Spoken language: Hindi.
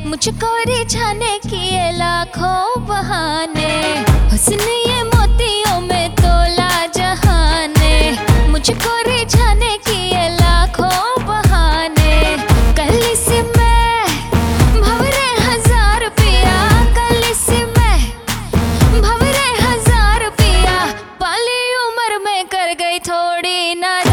मुझको रिझाने किए लाखों बहाने, हुस्न ये मोतियों में तोला जहाने। मुझको रिझाने किए लाखों बहाने, कल से मैं भंवरे हजार पिया, कल से मैं भंवरे हजार पिया। पाली उम्र में कर गई थोड़ी ना